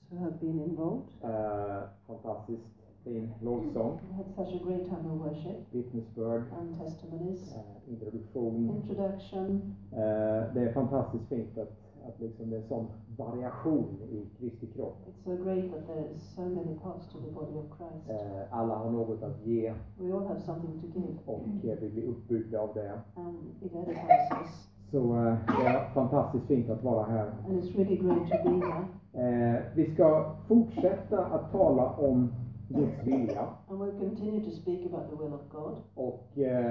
who have been involved. Fantastiskt fin lovsång. We had such a great time of worship. Vittnesbörd. And testimonies. Introduktion. Introduction. Det är fantastiskt fint att liksom det är sån variation i Kristi kropp. It's so great that there is so many parts to the body of Christ. Alla har något att ge. We all have something to give. Och vi blir uppbyggda av det. And it edifies us. Så det är fantastiskt fint att vara här. And it's really great to be here. Vi ska fortsätta att tala om Guds vilja. And we'll continue to speak about the will of God. Och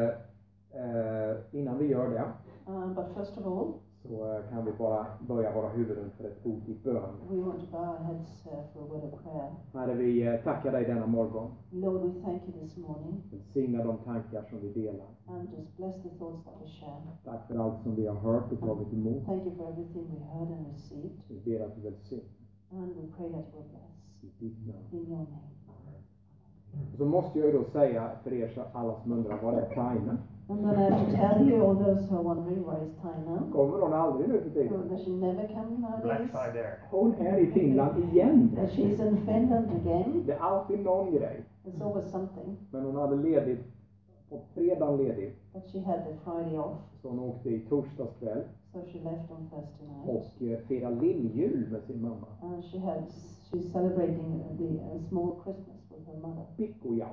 innan vi gör det but first of all, så kan vi bara böja våra huvuden för ett ord i bön. We want to bow our heads for a word of prayer. Herre, vi tackar dig denna morgon. Lord, we thank you this morning. Välsigna de tankar som vi delar. And just bless the thoughts that we share. Tack för allt som vi har hört och tagit emot. Thank you for everything we heard and received. Vi ber att du välsignar. And we pray that you will bless. I ditt namn. In your name. Och så måste jag ju då säga för er alla som undrar, vad är Taina? And then I have to tell you, all those who are wondering, where is Taina? Kommer hon aldrig nu för tiden? Does she never come nowadays? Hon är i Finland igen. She's in Finland again. Det är alltid någon grej. There's always something. Men hon hade ledigt, på fredagen ledigt. But she had the Friday off. Så hon åkte i torsdagskväll. So she left on Thursday night. Och firade lilljul med sin mamma. And she's celebrating a small Christmas with her mother. Pikkujau.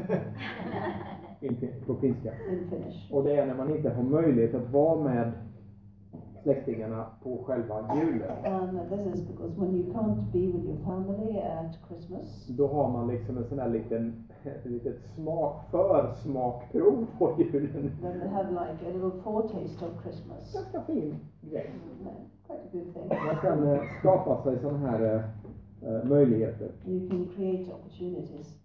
På finska. In Finnish. Och det är när man inte har möjlighet att vara med släktingarna på själva julen. And this is because when you can't be with your family at Christmas. Då har man liksom en sån här litet försmakprov på julen. Then they have like a little foretaste of Christmas. Ganska fin grej. Quite a good thing. Man kan skapa sig såna här möjligheter. You can create opportunities.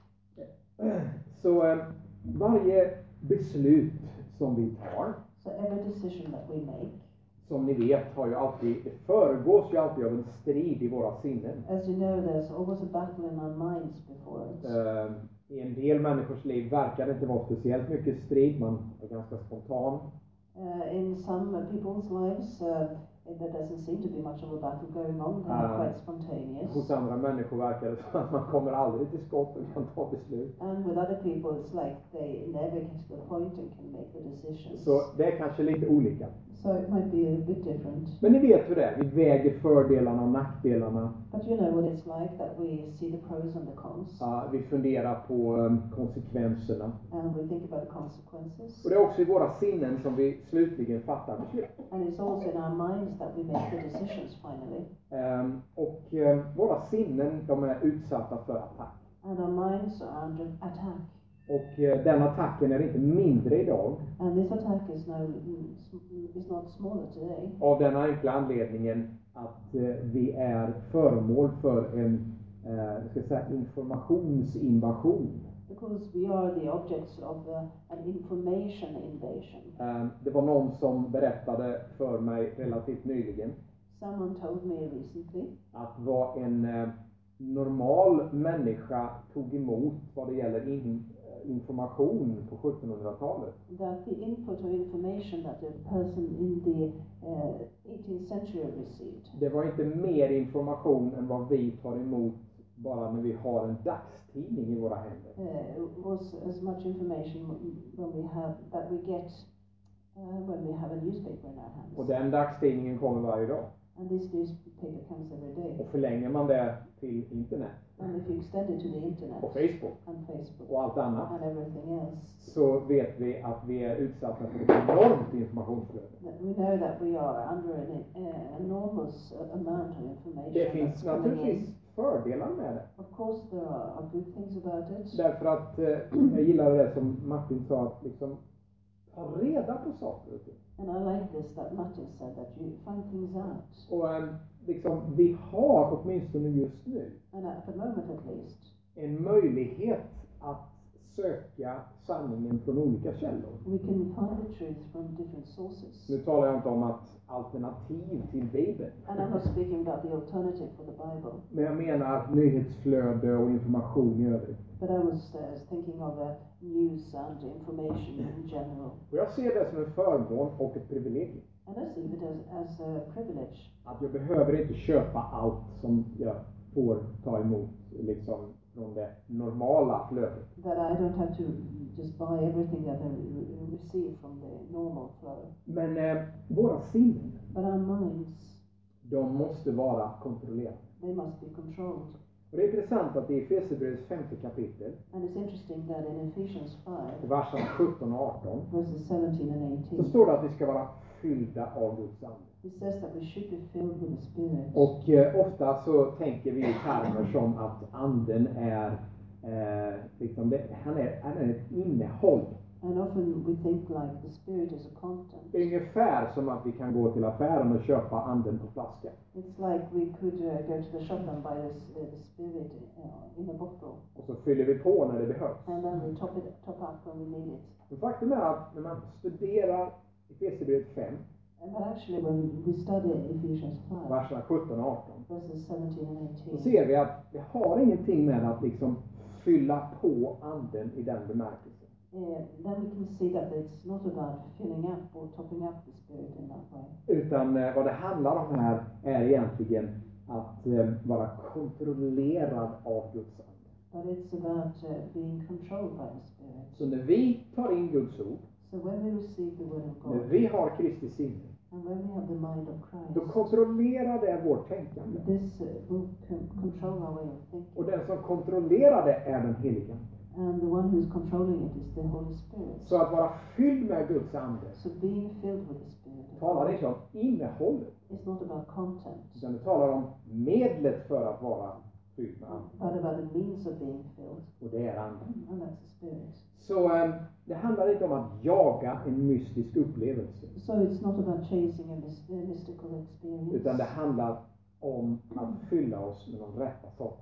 Så varje beslut som vi tar. So every decision that we make. Som ni vet det föregås ju alltid av en strid i våra sinnen. As you know, there's always a battle in our minds before it. I en del människors liv verkar det inte vara speciellt mycket strid, man är ganska spontan. In some people's lives, there doesn't seem to be much of a battle going on. They're quite spontaneous. Hos andra människor verkar det som att man kommer aldrig till skott och kan ta beslut. And with other people it's like they never get to the point and can make the decisions. Så det är kanske lite olika. So it might be a bit different. Men ni vet hur det är, vi väger fördelarna och nackdelarna. But you know what it's like, that we see the pros and the cons. Vi funderar på konsekvenserna. And we think about the consequences. Och det är också i våra sinnen som vi slutligen fattar beslut. And it's also in our minds that we make the decisions finally. Våra sinnen, de är utsatta för attack. And our minds are under attack. Och den attacken är inte mindre idag. And this attack is not smaller today. Av den enkla anledningen att vi är föremål för en informationsinvasion. Because we are the objects of an information invasion. Det var någon som berättade för mig relativt nyligen. Someone told me recently. Att vad en normal människa tog emot vad det gäller information på 1700-talet. That the input of information that a person in the 18th century received. Det var inte mer information än vad vi tar emot bara när vi har en dagstidning i våra händer. Was as much information that we get when we have a newspaper in our hands. Och den dagstidningen kommer varje dag. And this newspaper comes every day. Och förlänger man det till internet. And if you extend it to the internet. Och Facebook. And Facebook. Och allt annat. And everything else. Så vet vi att vi är utsatta för ett enormt informationsflöde. We know that we are under an enormous amount of information. Det finns naturligtvis fördelar med det. Of course there are good things about it. Därför att jag gillar det som Martin sa, att liksom ta reda på saker och ting. And I like this that Martin said, that you find things out. Och liksom vi har åtminstone just nu. And at the moment at least. En möjlighet att söka sanningen från olika källor. We can find the truth from different sources. Nu talar jag inte om att alternativ till Bibeln. And I'm not speaking about the alternative for the Bible. Men jag menar nyhetsflöde och information i övrigt. But I was thinking of news and information in general. Och jag ser det som en förmån och ett privilegium. And I see it as a privilege. Att jag behöver inte köpa allt som jag får ta emot liksom från det normala flödet. That I don't have to just buy everything that I receive from the normal flow. Men våra sinnen, But our minds, de måste vara kontrollerade. they must be controlled. Och det är intressant att i Efesierbrevets 5:e kapitel, And it's interesting that in Ephesians 5, i verserna 17 och 18, verses 17 and så 18, står det att vi ska vara fyllda av Guds ande. it says that we should be filled with the Spirit. Och ofta så tänker vi i termer som att anden är, liksom han är ett innehåll. And often we think like the Spirit is a content. Ungefär som att vi kan gå till affären och köpa anden på flaska. It's like we could go to the shop and buy the Spirit in a bottle. Och så fyller vi på när det behövs. And then we top up when we need it. Men faktum är att när man studerar Efesierbrevet 5, But actually when we study Ephesians 5, verserna 17 och 18, verses 17 and så 18, ser vi att det har ingenting med att liksom fylla på anden i den bemärkelsen. then we can see that it's not about filling up or topping up the Spirit in that way. Utan vad det handlar om här är egentligen att vara kontrollerad av Guds ande. But it's about being controlled by the Spirit. Så när vi tar in Guds ord, So when we receive the Word of när God, vi har Kristi sinne, and when we have the mind of då Christ, kontrollerar det vårt tänkande. this will control our way of Och thinking. den som kontrollerar det är den helige ande. And the one who's controlling it is the Holy Spirit. Så att vara fylld med Guds ande So being filled with the Spirit of talar God inte om innehållet, is not about content, utan det talar om medlet för att vara fylld med anden. but about the means of being filled, Och det är anden. and that's the Spirit. Så det handlar inte om att jaga en mystisk upplevelse, So it's not about chasing a mystical utan experience, det handlar om att fylla oss med de rätta sakerna.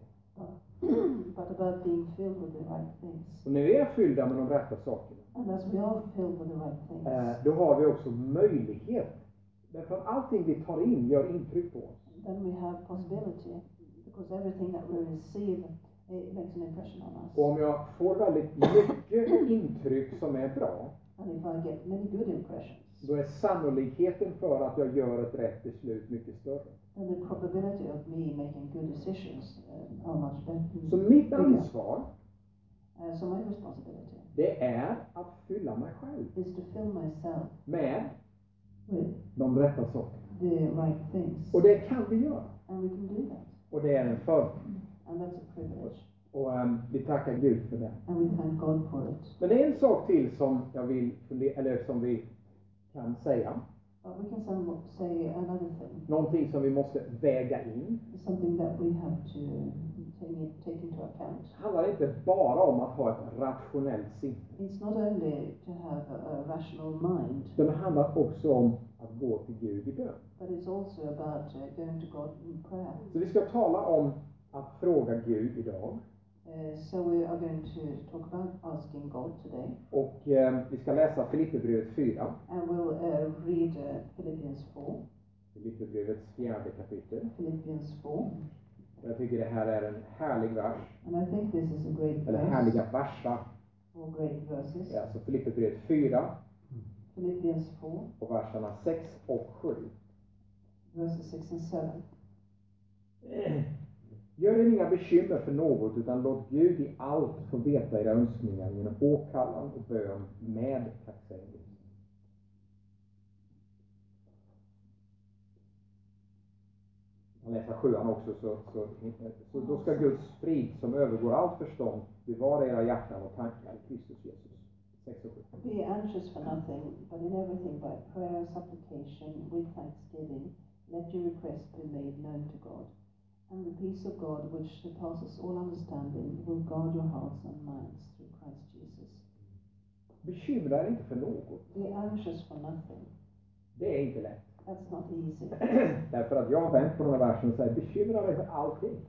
but about being filled with the right things. Och när vi är fyllda med de rätta sakerna, And as we are filled with the right things, då har vi också möjlighet. Därför att allting vi tar in gör intryck på oss. then we have possibility, because everything that we receive, it makes an impression on us. Och om jag får väldigt mycket intryck som är bra, And if I get many good impressions, då är sannolikheten för att jag gör ett rätt beslut mycket större. then the probability of me making good decisions are much better. Så mitt bigger. ansvar, So my responsibility det är att fylla mig själv is to fill myself med with de rätta sakerna. the right things. Och det kan vi göra. And we can do that. Och det är en förmån. And that's a privilege. Och vi tackar Gud för det. And we thank God for it. Men det är en sak till som jag vill eller som vi kan säga. But we can say another thing. Någonting som vi måste väga in. Something that we have to take into account. Det handlar inte bara om att ha ett rationellt sinne. It's not only to have a rational mind, Utan det handlar också om att gå till Gud i bön. but it's also about going to God in prayer. Så vi ska tala om att fråga Gud idag. So we are going to talk about asking God today. Och vi ska läsa Filipperbrevet 4. And we'll read Philippians 4. Filipperbrevets 4:e kapitel. Philippians 4. Jag tycker det här är en härlig vers. And I think this is a great Eller verse, härliga versar. or great verses. Det är alltså Filipperbrevet 4 Philippians 4, och verserna 6 och 7. verses 6 and 7. Gör er inga bekymmer för något, utan låt Gud i allt få veta era önskningar genom åkallan och bön med tacksägelse. Jag läser 7:an också, så då ska Guds frid som övergår allt förstånd bevara era hjärtan och tankar i Kristus Jesus. 6 och 7. Be anxious for nothing, but in everything by prayer and supplication with thanksgiving, let your requests be made known to God. And the peace of God, which surpasses all understanding, will guard your hearts and minds through Christ Jesus. Bekymra er inte för något. Be anxious for nothing. Det är inte lätt. That's not easy. Därför att jag har vänt på den här versen och säger bekymra dig för allting.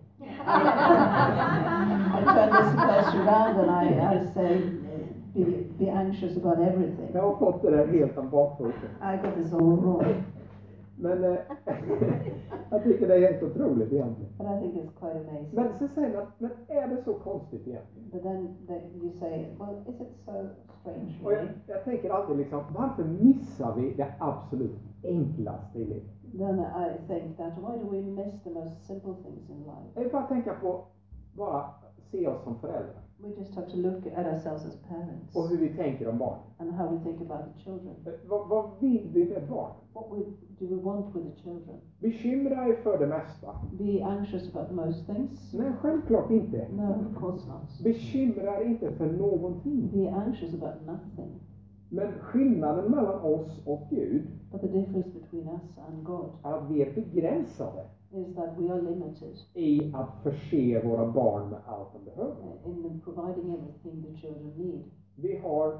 I turn this verse around and I say, be anxious about everything. Jag har fått det där helt om bakfoten. I got this all wrong. Men jag tycker det är helt otroligt egentligen. But I think it's quite amazing. Men så säger man, men är det så konstigt egentligen? But then you say, well, is it so strange Och really? jag tänker alltid liksom, varför missar vi det absolut enklaste i livet? then I think that why do we miss the most simple things in life? Jag vill bara tänka på, bara se oss som föräldrar. We just have to look at ourselves as parents Och hur vi tänker om barnen. and how we think about the children. Vad vill vi med barnen? Do we want with the children? Bekymra er för det mesta? Be anxious about most things? Nej, självklart inte. No, of course not. Bekymra er inte för någonting. Be anxious about nothing. Men skillnaden mellan oss och Gud But the difference between us and God är att vi är begränsade is that we are limited i att förse våra barn med allt de behöver. in providing everything the children need. Vi har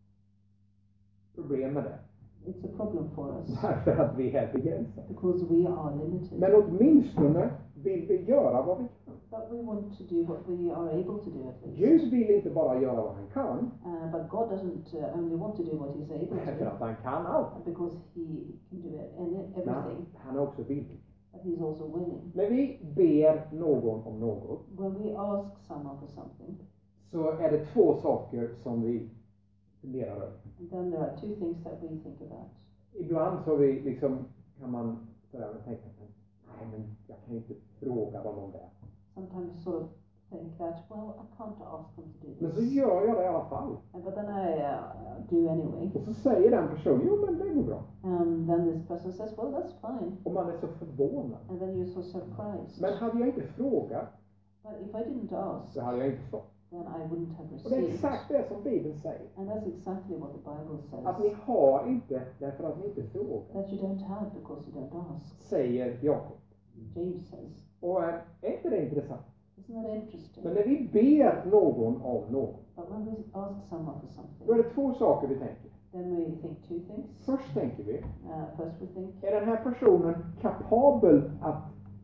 problem med det. It's a problem for us Därför att vi är begränsade. because we are limited. Men åtminstone vill vi göra vad vi kan. But we want to do what we are able to do at least. Gud vill inte bara göra vad han kan. But God doesn't only want to do what He's able Därför to att han kan allt. because He can do it and everything. Men han är också villig. But He's also willing. När vi ber någon om något, When we ask someone for something, så är det två saker som vi funderar över. and then there are two things that we think about. Ibland så vi liksom, kan man tänka, nej men jag kan ju inte fråga dem om det. Sometimes you sort of think that, well, I can't ask them to do Men så this. gör jag det i alla fall. But then I do anyway. Och så säger den personen, jo men det går bra. And then this person says, well, that's fine. Och man är så förvånad. And then you're so surprised. Men hade jag inte frågat, But if I didn't ask, så hade jag inte fått. then I wouldn't have Och det är received. exakt det som Bibeln säger. And that's exactly what the Bible says. Att ni har inte därför att ni inte frågar. That you don't have because you don't ask. Säger Jakob. James says. Och är inte det intressant? Isn't that interesting? Men när vi ber någon om något, But when we ask someone for something, då är det två saker vi tänker. then we think two things. Först tänker vi, First we think, är den här personen kapabel att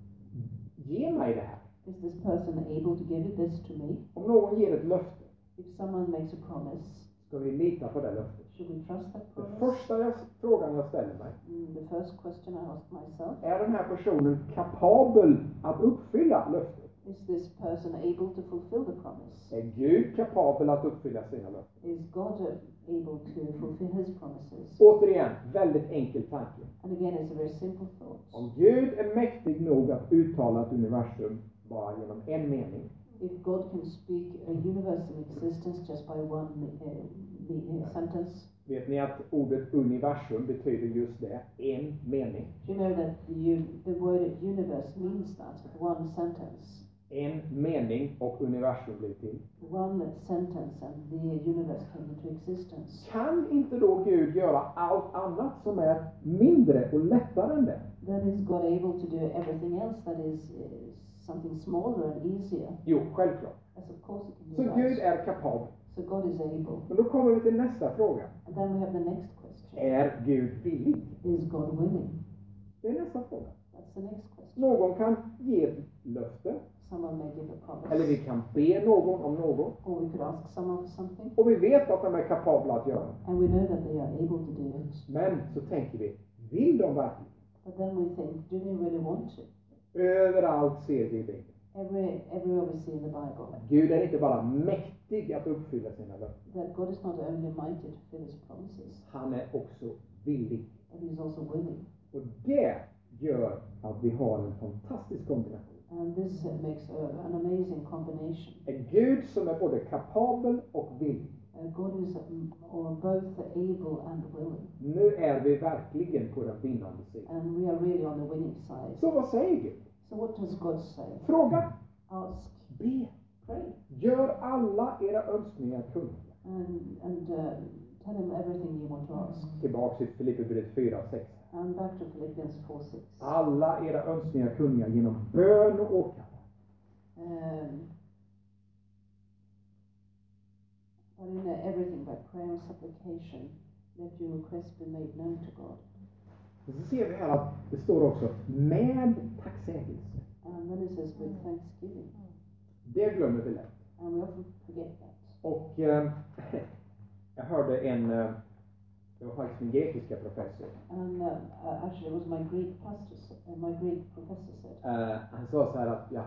ge mig det här? is this person able to give this to me? Om någon ger ett löfte, If someone makes a promise, ska vi lita på det löftet? should we trust that Den promise? första frågan jag ställer mig, The first question I ask myself, är den här personen kapabel att uppfylla löftet? is this person able to fulfill the promise? Är Gud kapabel att uppfylla sina löften? Is God able to fulfill His promises? Återigen, väldigt enkel tanke. And again, it's a very simple thought. Om Gud är mäktig nog att uttala ett universum bara genom en mening, If God can speak a universe in existence just by one sentence, vet ni att ordet universum betyder just det, en mening? do you know that the word universe means that, one sentence? En mening och universum blev till. One sentence and the universe came into existence. Kan inte då Gud göra allt annat som är mindre och lättare än det? Then is God able to do everything else that is something smaller and easier? Jo, självklart. Yes, of course He can do Så that. Gud är kapabel. So God is able. Men då kommer vi till nästa fråga. And then we have the next question. Är Gud villig? Is God willing? Det är nästa fråga. That's the next question. Någon kan ge ett löfte, Someone may give a promise. eller vi kan be någon om något, Or we could ask someone for something. och vi vet att de är kapabla att göra det. And we know that they are able to do it. Men så tänker vi, vill de verkligen? But then we think, do they really want to? Överallt ser vi i Bibeln. Everywhere we see in the Bible. Gud är inte bara mäktig att uppfylla sina löften. That God is not only mighty to fulfill His promises. Han är också villig. But He is also willing. Och det gör att vi har en fantastisk kombination. And this makes an amazing combination. En Gud som är både kapabel och villig. God is both able and willing. Nu är vi verkligen på den vinnande sidan. And we are really on the winning side. Så vad säger Gud? So what does God say? Fråga. Ask. Be. Pray. Gör alla era önskningar kunniga. And tell Him everything you want to ask. Tillbaks till Filipperbrevet 4:6. And back to Philippians 4:6. Alla era önskningar kunniga genom bön och åkallan. But in everything by prayer and supplication, let your requests be made known to God. Och så ser vi här att det står också med tacksägelse. And then it says with thanksgiving. Det glömmer vi lätt. And we often forget that. Och jag hörde det var faktiskt min grekiska professor. And actually it was my Greek professor said. Han sa så här att jag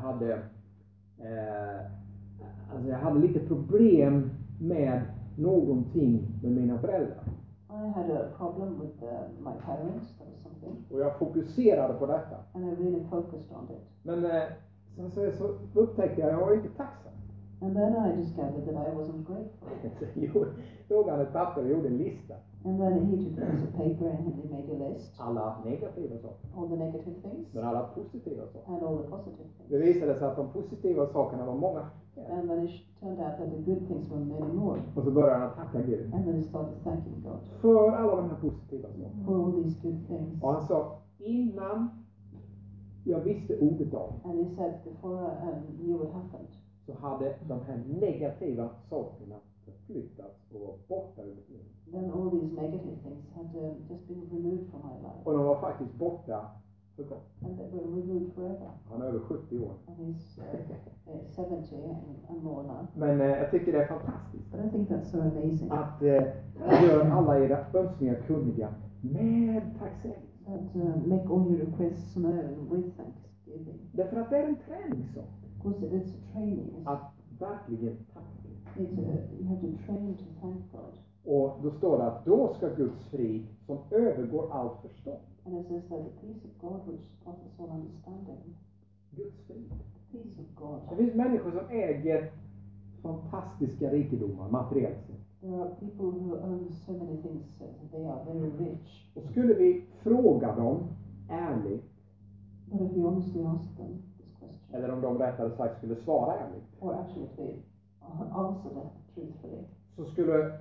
hade lite problem med någonting med mina föräldrar. I I had a problem with my parents, that was something, Och jag fokuserade på detta. and I really focused on it. Men sen så upptäckte jag var inte tacksam. And then I discovered that I wasn't grateful. Så tog han ett papper och gjorde en lista. And then he took a piece of paper and he made a list, Alla negativa saker, all the negative things men alla positiva saker. and all the positive Det things. visade sig att de positiva sakerna var många fler. And then it turned out that the good things were many more. Och så började han att tacka Gud And then he started thanking God för alla de här positiva sakerna. for all these good things. Och han sa, innan jag visste ordet av, And he said, before I knew what happened, så hade de här negativa sakerna förflyttats och var borta ur mitt liv. then all these negative things had just been removed from my life. Och de var faktiskt borta för gott. And they were removed forever. Han är över 70 år. And he's 70 and more now. Men jag tycker det är fantastiskt But I think that's so amazing. att gör alla era önskningar kunniga med tacksägelse. That make all your requests known with thanksgiving. Därför att det är en träningssak Because it's a training. att verkligen tacka Gud. You have to train to thank God. Och då står det att då ska Guds frid som övergår allt förstånd. And it says that the peace of God which surpasses all understanding. Guds frid. The peace of God. Det finns människor som äger fantastiska rikedomar materiellt sett. There are people who own so many things that they are very rich. Och skulle vi fråga dem ärligt, But if you honestly ask them this question, eller om de rättare sagt skulle svara ärligt, or actually if they answer that truthfully, så skulle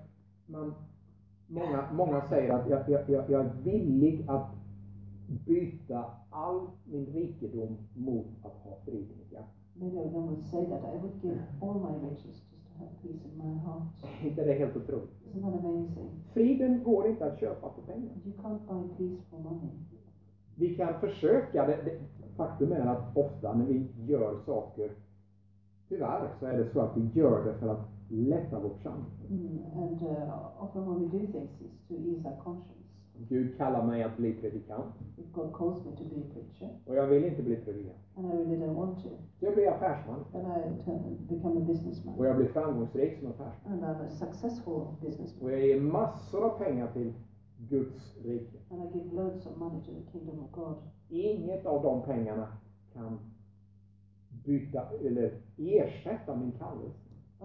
många säger att jag är villig att byta all min rikedom mot att ha frid i mitt hjärta. many of them would say that I would give all my riches just to have peace in my heart. Inte det är helt otroligt? Isn't that amazing? Friden går inte att köpa för pengar. You can't buy peace for money. Vi kan försöka. Faktum är att ofta när vi gör saker, tyvärr så är det så att vi gör det för att lätta vårt samvete. And often when we do things is to ease our conscience. Gud kallar mig att bli predikant. If God calls me to be a preacher, Och jag vill inte bli predikant. and I really don't want to, Så jag blir affärsman. then I become a businessman. Och jag blir framgångsrik som affärsman. And I'm a successful businessman. Och jag ger massor av pengar till Guds rike. And I give loads of money to the kingdom of God. Inget av de pengarna kan byta eller ersätta min kallelse.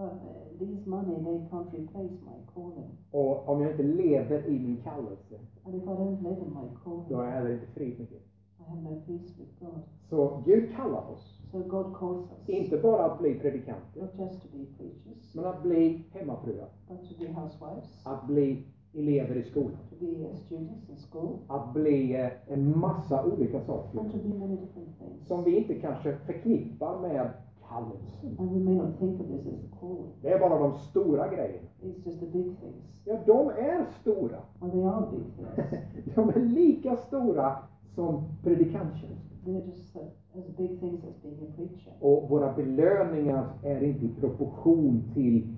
These money, they can't replace my calling. Och om jag inte lever i min kallelse, And if I don't live in my calling, då har jag heller inte frid med Gud. I have no peace with God. Så Gud kallar oss, So God calls us, inte bara att bli predikanter, not just to be preachers, men att bli hemmafruar, but to be housewives, att bli elever i skolan, to be students in school, att bli en massa olika saker and to be many different things. som vi inte kanske förknippar med kallelsen. And we may not think of this as a calling. Det är bara de stora grejerna. It's just the big things. Ja, de är stora. Well, they are big things. De är lika stora som predikanttjänsten. They're just as big things as being a preacher. Och våra belöningar är inte i proportion till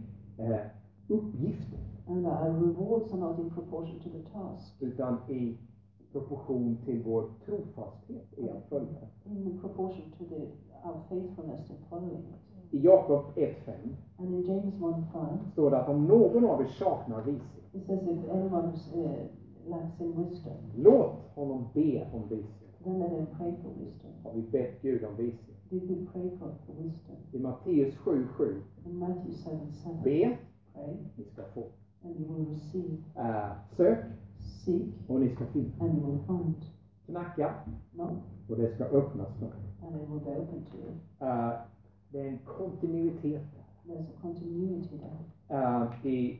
uppgiften, And our rewards are not in proportion to the task, utan i proportion till vår trofasthet i att följa det. in proportion to our faithfulness in following it. I Jakob 1:5 And in James 1:5, står det att om någon av er saknar vishet, it says if anyone lacks in wisdom, låt honom be om vishet. then let him pray for wisdom. Har vi bett Gud om vishet? Did we pray God for wisdom? I Matteus 7:7, In Matthew 7:7, be, pray ni ska få. and you will receive. Sök, Seek och ni ska finna. and you will find. Knacka, Knock och det ska öppnas för er. and it will be open to you. Det är en kontinuitet There's a continuity there. där. I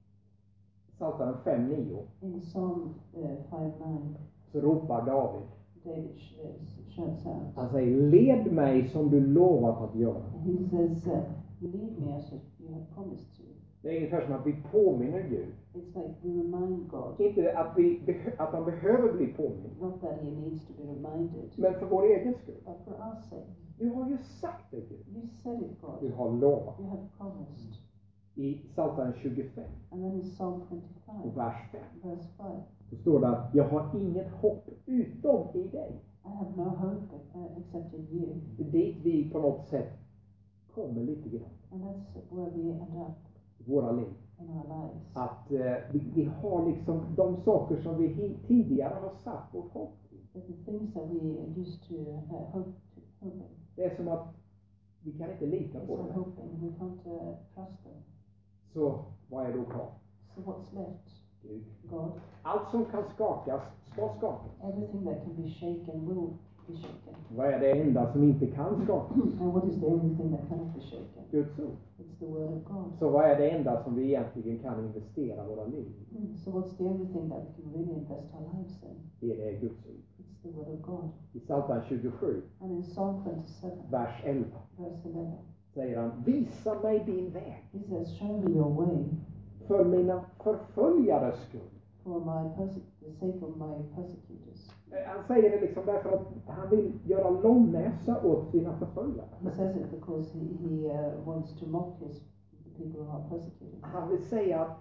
Psaltaren 5:9 In Psalm 5:9, så ropar David. David shouts out. Han säger, led mig som du lovat att göra. He says, lead me as you have promised to. Det är ungefär som att vi påminner Gud. It's like we remind God, Inte att han behöver bli påmind, not that he needs to be reminded, men för vår egen skull. but for our sake. Du har ju sagt det, Gud. You said it, Du God. har lovat. You have promised. I Psaltaren 25 And then in Psalm och 25, vers 5 verse 5, så står det att jag har inget hopp utom i dig. I have no hope except in you. Det är dit vi på något sätt kommer lite grann. And that's where we end up. våra liv. in our lives. Att vi har liksom de saker som vi tidigare har satt vårt hopp till. That the things that we used to hoping. Det är som att vi kan inte lita It's på like dem. hoping. We can't trust them. Så vad är då kvar? So what's left? Gud. God. Allt som kan skakas ska skakas. Everything that can be shaken will be shaken. Vad är det enda som inte kan skakas? And what is the only thing that cannot be shaken? Guds ord. It's the word of God. Så vad är det enda som vi egentligen kan investera våra liv i? So what's the only thing that we can really invest our lives in? Det är Guds ord. It's the word of God. I Psaltaren 27, And in Psalm 27, vers 11, verse 11, säger han: visa mig din väg he says, show me your way för mina förföljares skull. for the sake of my persecutors. Han säger det liksom därför att han vill göra långnäsa åt sina förföljare. He says it because he wants to mock the people who are persecuting him. Han vill säga att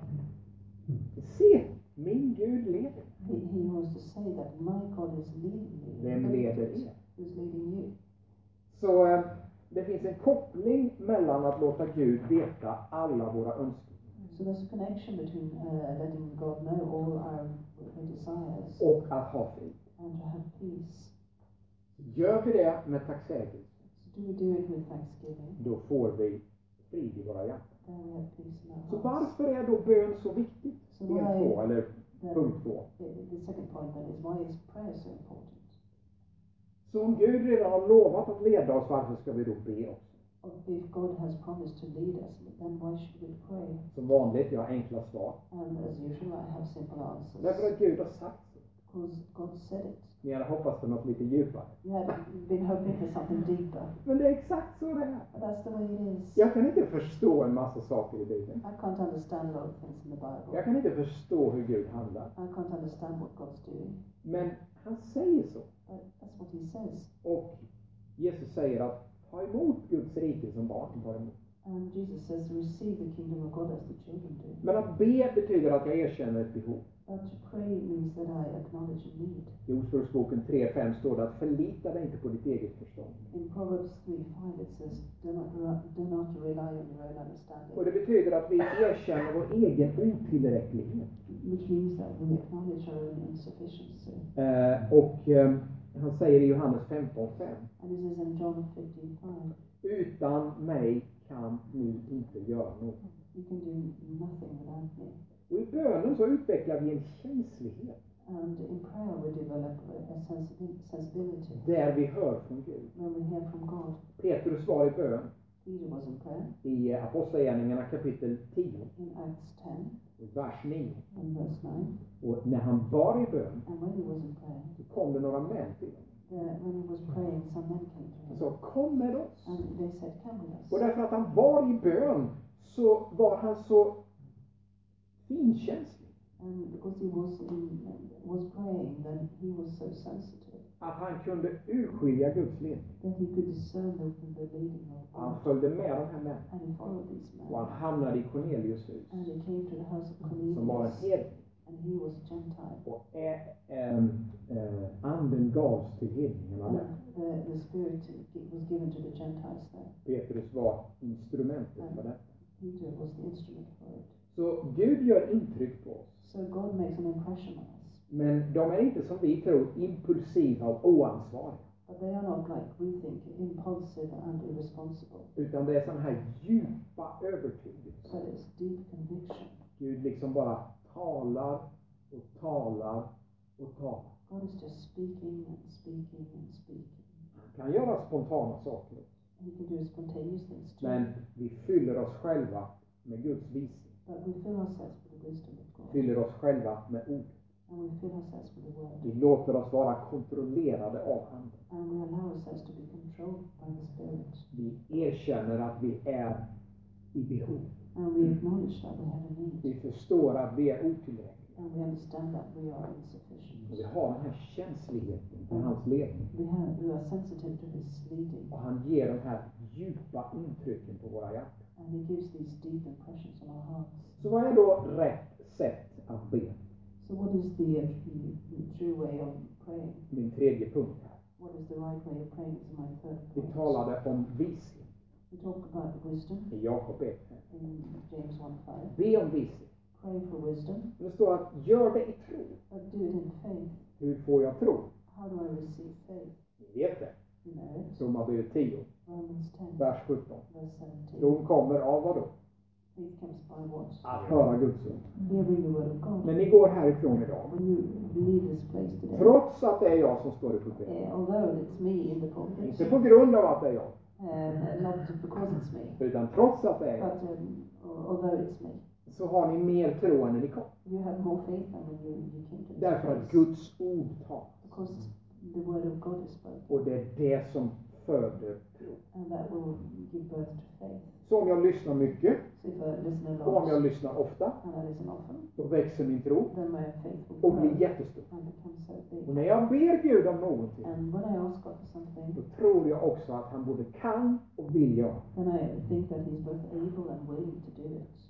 se, min Gud leder. He wants to say that my God is leading me. Vem leder er? Who's leading you? Så det finns en koppling mellan att låta Gud veta alla våra önskningar So there's a connection between letting God know all our desires och att ha frid. and to have peace. Gör vi det med tacksägelse, So do we do it with thanksgiving? då får vi frid i våra hjärtan. Then we have peace in our Så hearts. varför är då bön så viktigt? So Del why- 2, eller punkt 2. The second point then is, why is prayer so important? Så om Gud redan har lovat att leda oss, varför ska vi då be också? If God has promised to lead us, then why should we pray? Som vanligt, jag har enkla svar. And as usual, I have simple answers. Därför att Gud har sagt så. Because God said it. Ni hade hoppats på något lite djupare. You had been hoping for something deeper. Men det är exakt så det är. But that's the way it is. Jag kan inte förstå en massa saker i Bibeln. I can't understand a lot of things in the Bible. Jag kan inte förstå hur Gud handlar. I can't understand what God's doing. Men han säger så. But that's what he says. Och Jesus säger att ta emot Guds rike som barnen tar emot. And Jesus says to receive the kingdom of God as the children do. Men att be betyder att jag erkänner ett behov. But to pray means that I acknowledge a need. I Ordspråksboken 3:5 står det att förlita dig inte på ditt eget förstånd. In Proverbs 3:5 it says, do not rely on your own understanding. Och det betyder att vi erkänner vår egen otillräcklighet. Which means that we acknowledge our own insufficiency. Han säger i Johannes 15:5. And he says in John 15:5, utan mig kan ni inte göra något. you can do nothing without me. Och i bönen så utvecklar vi en känslighet. And in prayer we develop a sensibility. Där vi hör från Gud. When we hear from God. Petrus var i bön. Peter was in prayer. I Apostlagärningarna kapitel 10. In Acts 10. Vers 9. In verse 9. Och när han var i bön. And when he was in prayer. Så kom det några män till honom. When he was praying, some men came to him. Så kom med oss. And they said, come with us. Och därför att han var i bön så var han så finkänslig. And because he was praying, then he was so sensitive. Att han kunde urskilja Guds ledning. That he could discern the leading of God. Han följde med de här männen. And he followed these men. Och han hamnade i Cornelius hus. And he came to the house of Cornelius. Som var en hedning. And he was a Gentile. Och anden gavs till hedningarna där. And the Spirit was given to the Gentiles there. Petrus var instrumentet för detta. Peter was the instrument for it. Så Gud gör intryck på oss. So God makes an impression on us. Men de är inte som vi tror impulsiva och oansvariga. But they are not like we think, impulsive and irresponsible. Utan det är sån här djupa övertygelse. But it's deep conviction. Gud liksom bara talar och talar och talar. God is just speaking and speaking and speaking. Han kan göra spontana saker. And he can do spontaneous things too. Men vi fyller oss själva med Guds visdom. But we fill ourselves with the wisdom of God. Fyller oss själva med ord. And we fill ourselves with the word. Vi låter oss vara kontrollerade av anden. And we allow ourselves to be controlled by the Spirit. Vi erkänner att vi är i behov. And we acknowledge that we have a need. Vi förstår att vi är otillräckliga. And we understand that we are insufficient. Och vi har den här känsligheten för hans ledning. We are sensitive to his leading. Och han ger de här djupa intrycken på våra hjärtan. And he gives these deep impressions on our hearts. Så vad är då rätt sätt att be? So what is the true way of praying? Min tredje punkt här. What is the right way of praying is my third Vi point. talade om vishet. We talk about wisdom i Jakob 1:5. in James 1:5. Be om vishet. Pray for wisdom, Men det står att gör det i tro. but do it in faith. Hur får jag tro? How do I receive faith? Ni vet det. You know it. Romarbrevet 10, Romans 10, vers 17. verse 17. Tron kommer av vad då? Faith comes by what? Att höra Guds ord. Hearing the word of God. Men ni går härifrån idag. When you leave this place today, Trots att det är jag som står i pulpeten. although it's me in the pulpit, Inte på grund av att det är jag. not because it's me, Utan trots att det är jag. but although it's me, Så har ni mer tro än när ni kom. you have more faith than when you came to this Därför att place. Guds ord talas. Because the word of God is spoken, Och det är det som föder tro. and that will give birth to faith. Så om jag lyssnar mycket So if I listen a och om jag lot lyssnar ofta, and I listen often, då växer min tro then my faith will och grow blir jättestor. and become so big. Och när jag ber Gud om någonting, And when I ask God for something, då tror jag också att han både kan och vill göra. then I think that He's both able and willing to do it.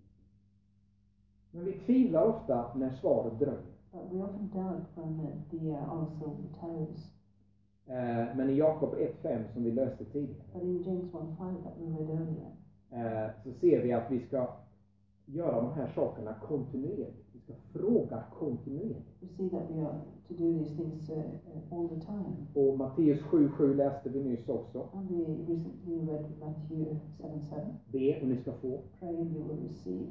Men vi tvivlar ofta när svaret dröjer. But we often doubt when the answer tarries. Men i Jakob 1:5 som vi läste tidigare, But in James 1:5 that we read earlier, så ser vi att vi ska göra de här sakerna kontinuerligt. Vi ska fråga kontinuerligt. we see that we are to do these things all the time. Och Matteus 7:7 läste vi nyss också. And we recently read Matthew 7:7. Be och ni ska få. Pray and you will receive.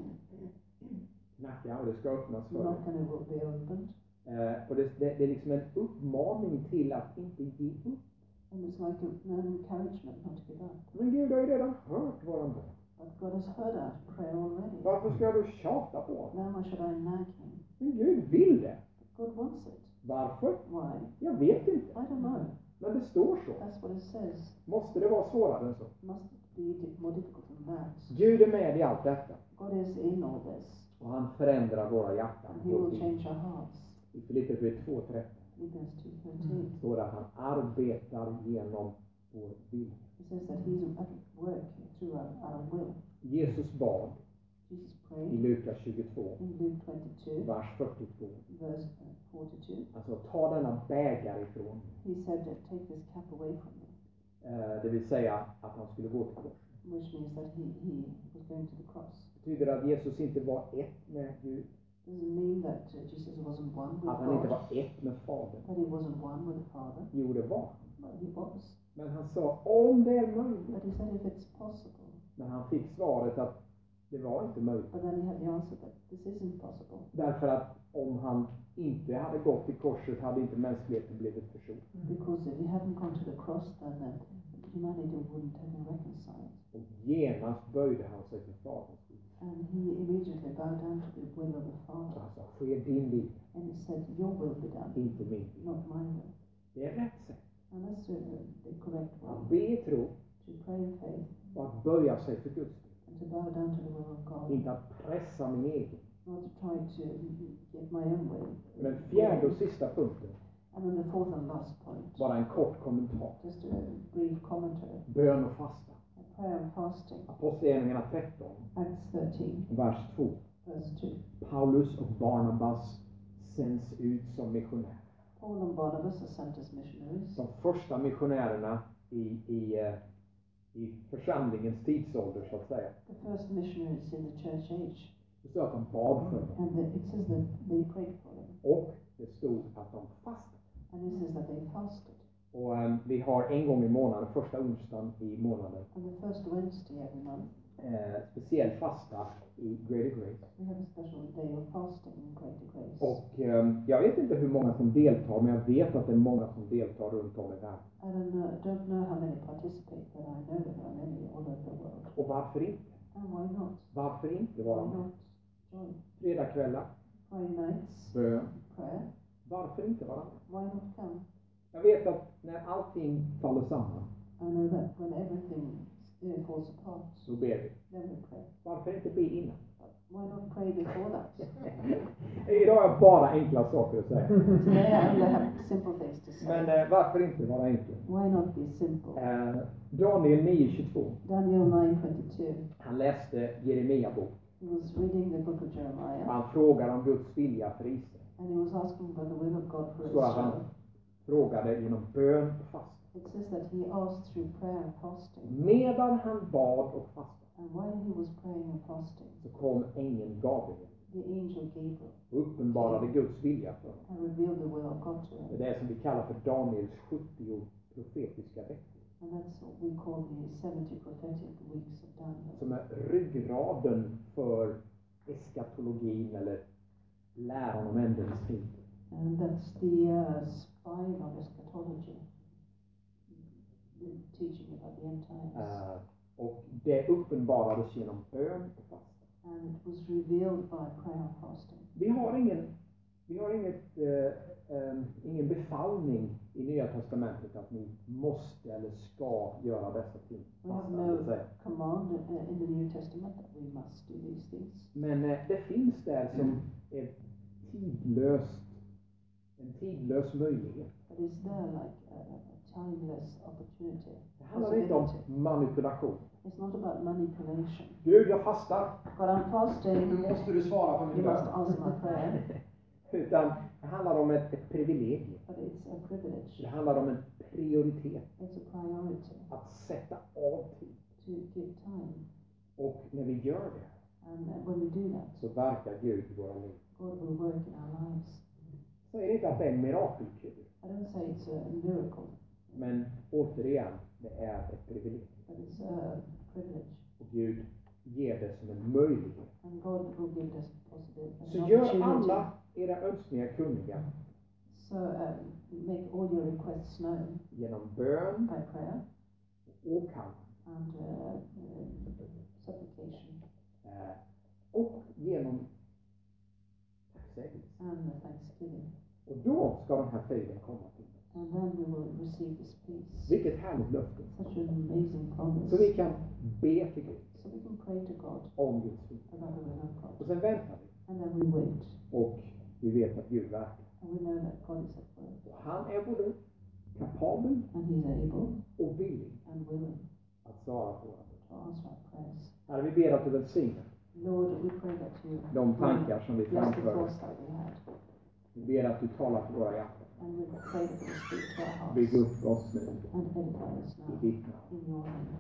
Knacka och det ska öppnas för Knock er. and it will be opened. Och det är liksom en uppmaning till att inte ge upp. And it's like an encouragement not to give up. Men Gud har ju redan hört våran bön. But God has heard our prayer already. Varför ska jag då tjata på honom? Then why should I nag Him? Men Gud vill det. But God wants it. Varför? Why? Jag vet inte. I don't know. Men det står så. That's what it says. Måste det vara svårare än så? Must it be more difficult than that? Gud är med i allt detta. God is in all this. Och han förändrar våra hjärtan. And He will change our hearts. I Filipperbrevet 2:13 Philippians 2:13. står det att han arbetar genom vår vilja. It says that He's at work through our will. Jesus bad Jesus i prayed Lukas 22, in Luke 22, vers 42. verse 42. Alltså, ta denna bägare ifrån mig. He said, take this cup away from me. Det vill säga att han skulle gå till korset. Which means that he was going to the cross. Betyder det att Jesus inte var ett med Gud? Does it mean that Jesus wasn't one with Att han inte God? var ett med Fadern? That He wasn't one with the Father? Jo, det var han. Well, He was. Men han sa, om det är möjligt. But He said, if it's possible. Men han fick svaret att det var inte möjligt. But then He had the answer that this isn't possible. Därför att om han inte hade gått till korset hade inte mänskligheten blivit försonad. Because if He hadn't gone to the cross, then humanity wouldn't have been reconciled. Och genast böjde han sig för Faderns vilja. And He immediately bowed down to the will of the Father. Han sa, ske din vilja, And He said, your will be done, inte min vilja. not my will. Det är rätt sätt. And that's the correct way. Att be i tro To pray in faith och att böja sig för Guds vilja. and to bow down to the will of God. Inte att pressa min egen. Not to try to get my own way. Och den fjärde och sista punkten, And then the fourth and last point, bara en kort kommentar. just a brief commentary. Bön och fasta. Prayer and fasting. Apostlagärningarna 13, Acts 13, vers 2. verse 2. Paulus och Barnabas sänds ut som missionärer. Paul and Barnabas are sent as missionaries. De första missionärerna i församlingens tidsålder, så att säga. The first missionaries in the church age. Det står att de bad för dem. And it says that they prayed for them. Och det stod att de fastade. And it says that they fasted. Och vi har en gång i månaden, första onsdagen i månaden, On the first Wednesday every month, speciell fasta i Greater Grace. we have a special day of fasting in Greater Grace. Och jag vet inte hur många som deltar, men jag vet att det är många som deltar runt om i världen. I don't know how many participate, but I know that there are many all over the world. Och varför inte? And why not? Varför inte Why vara med? not join? Fredagskvällar, Friday nights, bön. prayer. Varför inte vara med? Why not come? Jag vet att när allting faller samman, I know that when everything falls apart, så ber vi. then we pray. Varför inte be innan? But why not pray before that? Idag har jag bara enkla saker att säga. Today I only have simple things to say. Men varför inte vara enkel? Why not be simple? Daniel 9:22. Daniel 9:22. Han läste Jeremia bok. He was reading the book of Jeremiah, Han frågar om Guds vilja för Israel. and he was asking about the will of God for Så att han Israel. frågade genom bön och fasta. It says that he asked through prayer and fasting. Medan han bad och fastade, And while he was praying and fasting, så kom ängeln Gabriel the angel Gabriel och uppenbarade Guds vilja för honom. and revealed the will of God to Det är him. det som vi kallar för Daniels 70 profetiska veckor. And that's what we call the 70 prophetic weeks of Daniel. Som är ryggraden för eskatologin eller läran om ändens tid. And that's the spine of eschatology, the teaching about the end times. Och det uppenbarades genom bön och fasta. And it was revealed by prayer and fasting. Vi har ingen befallning i Nya Testamentet att ni måste eller ska göra dessa ting. We have no command in the New Testament that we must do these things. Men det finns där som är en tidlös möjlighet. But is there like a timeless opportunity? Det handlar inte om manipulation. It's not about manipulation. Gud, jag fastar. But I'm fasting. Nu måste du svara på min You must bön. answer my prayer. Utan det handlar om ett privilegium. But it's a privilege. Det handlar om en prioritet. It's a priority. Att sätta av tid. To give time. Och när vi gör det, and when we do that, så verkar Gud i våra liv. God will work in our lives. Säger inte att det är en mirakelkur. I don't say it's a miracle. Men återigen, det är ett privilegium. But it's a privilege. Och Gud ger det som en möjlighet. And God will give us possibility. Så gör alla era önskningar kunniga. So make all your requests known. Genom bön, by prayer, och åkallan. And supplication. Och genom tacksägelse. And thanksgiving. Och då ska den här friden komma till oss. And then we will receive this peace. Vilket härligt löfte. Such an amazing promise. Så vi kan be till Gud. So we can pray to God. Om Guds vilja. About the will of God. Och sen väntar vi. And then we wait. Och vi vet att Gud verkar. And we know that God is at work. Och han är både kapabel and he's able och villig and willing att svara på våra bön. to answer our prayers. Herre, vi ber att du välsignar Lord, we pray that you de tankar som vi bless the framför. thoughts that we had. Vi ber att du talar till våra hjärtan. And we pray that you speak to our hearts. Bygg upp oss nu. And edify us now. I ditt namn. In your name.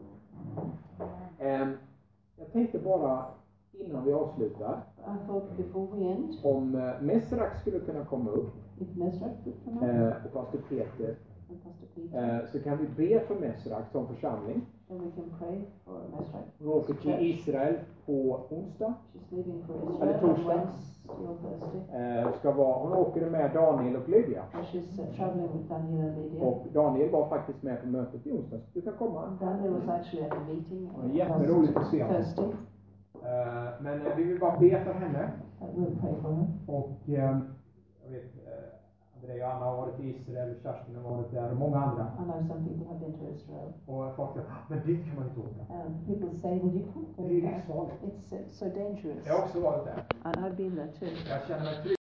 Amen. Jag tänkte bara innan vi avslutar. I thought before we end. Om Mesrak skulle kunna komma upp. If Mesrak would come up. Och pastor Peter. And pastor Peter. Så kan vi be för Mesrak som församling. Then we can pray for Mesrak. Hon åker till Israel på onsdag. She's leaving for Israel eller torsdag. on Wednesday or Thursday. Hon åker med Daniel och Lydia. She's traveling with Daniel and Lydia. Och Daniel var faktiskt med på mötet i onsdag. Du kan komma. Daniel was actually at the meeting. Jätteroligt att se honom. Thursday. Men vi vill bara be för henne. We'll pray for her. Och jag vet, Andrea och Anna har varit i Israel, Kerstin har varit där och många andra. I know some people have been to Israel. Och folk säger, men dit kan man inte åka. People say, well, you can't go Det är there. livsfarligt. It's so dangerous. Jag har också varit där. And I've been there too. Jag känner mig trygg.